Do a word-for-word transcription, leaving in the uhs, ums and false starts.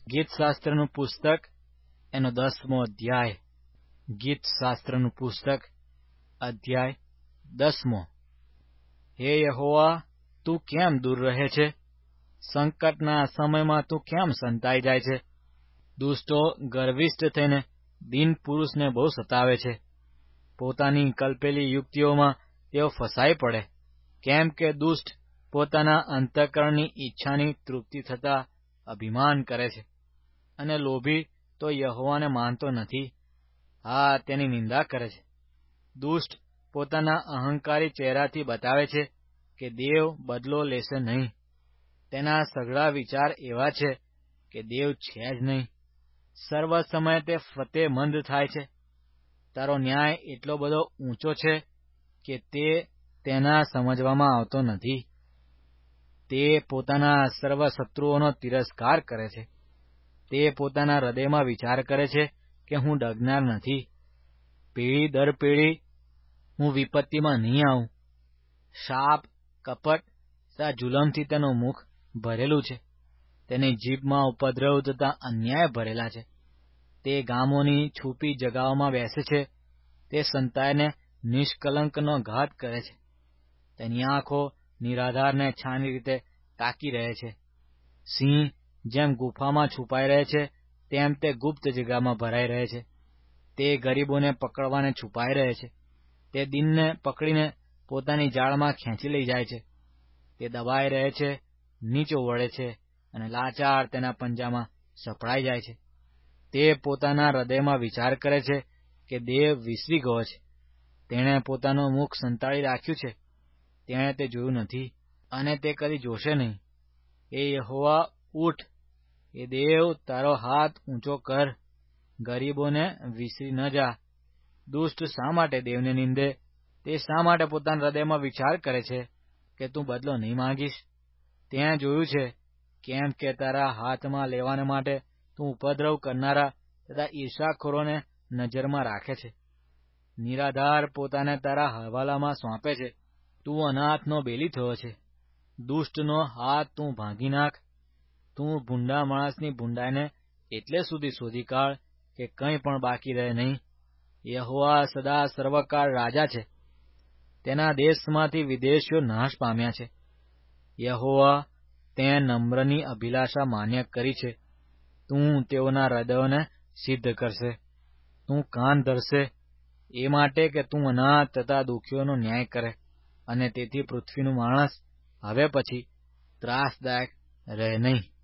ગીતશાસ્ત્રનું પુસ્તક એનો દસમો અધ્યાય. ગીતશાસ્ત્રનું પુસ્તક અધ્યાય દસમો. હે યહોવા, તું કેમ દૂર રહે છે? સંકટના સમયમાં તું કેમ સંતાઈ જાય છે? દુષ્ટો ગર્વિષ્ઠ થઈને દીન પુરુષને બહુ સતાવે છે. પોતાની કલ્પેલી યુક્તિઓમાં તેઓ ફસાઈ પડે, કેમ કે દુષ્ટ પોતાના અંતઃકરણની ઈચ્છાની તૃપ્તિ થતા અભિમાન કરે છે, અને લોભી તો યહોવાને માનતો નથી. હા, તેની નિંદા કરે છે. દુષ્ટ પોતાના અહંકારી ચહેરાથી બતાવે છે કે દેવ બદલો લેશે નહીં. તેના સઘળા વિચાર એવા છે કે દેવ છે જ નહીં. સર્વ સમયે તે ફતેમંદ થાય છે. તારો ન્યાય એટલો બધો ઊંચો છે કે તે તેના સમજવામાં આવતો નથી. તે પોતાના સર્વ શત્રુઓનો તિરસ્કાર કરે છે. તે પોતાના હૃદયમાં વિચાર કરે છે કે હું ડગનાર નથી. પેઢી દર પેઢી હું વિપત્તિમાં નહીં આવું. શાપ, કપટ તથા જુલમથી તેનું મુખ ભરેલું છે. તેની જીભમાં ઉપદ્રવ તથા અન્યાય ભરેલા છે. તે ગામોની છુપી જગાઓમાં બેસે છે. તે સંતાઈને નિષ્કલંકનો ઘાત કરે છે. તેની આંખો નિરાધારને છાની રીતે તાકી રહે છે. સિંહ જેમ ગુફામાં છુપાઈ રહે છે, તેમ તે ગુપ્ત જગામાં ભરાઈ રહે છે. તે ગરીબોને પકડવાને છુપાઈ રહે છે. તે દીનને પકડીને પોતાની જાળમાં ખેંચી લઈ જાય છે. તે દબાઈ રહે છે, નીચો વળે છે, અને લાચાર તેના પંજામાં સપડાઈ જાય છે. તે પોતાના હૃદયમાં વિચાર કરે છે કે દેવ વિસરી ગયો છે. તેણે પોતાનું મુખ સંતાડી રાખ્યું છે. તેણે તે જોયું નથી, અને તે કદી જોશે નહીં. એ યહોવા, ઉઠ. એ દેવ, તારો હાથ ઊંચો કર. ગરીબોને વિસરી ન જા. દુષ્ટ શા માટે દેવને નિંદે? તે શા માટે પોતાના હૃદયમાં વિચાર કરે છે કે તું બદલો નહીં માંગીશ? તેં જોયું છે કેમ કે તારા હાથમાં લેવાને માટે તું ઉપદ્રવ કરનારા તથા ઈર્ષાખોરોને નજરમાં રાખે છે. નિરાધાર પોતાને તારા હવાલામાં સોંપે છે. તું અનાથનો બેલી થયો છે. દુષ્ટનો હાથ તું ભાંગી નાખ. તું ભૂંડા માણસની ભૂંડાઈને એટલે સુધી શોધી કાઢ કે કંઈ પણ બાકી રહે નહીં. યહોવા સદા સર્વકાળ રાજા છે. તેના દેશમાંથી વિદેશીઓ નાશ પામ્યા છે. યહોવા, તેં નમ્રની અભિલાષા માન્ય કરી છે. તું તેઓના હૃદયોને સિદ્ધ કરશે. તું કાન ધરશે એ માટે કે તું અનાથ તથા દુઃખીઓનો ન્યાય કરે, અને તેથી પૃથ્વીનું માણસ હવે પછી ત્રાસદાયક રહે નહીં.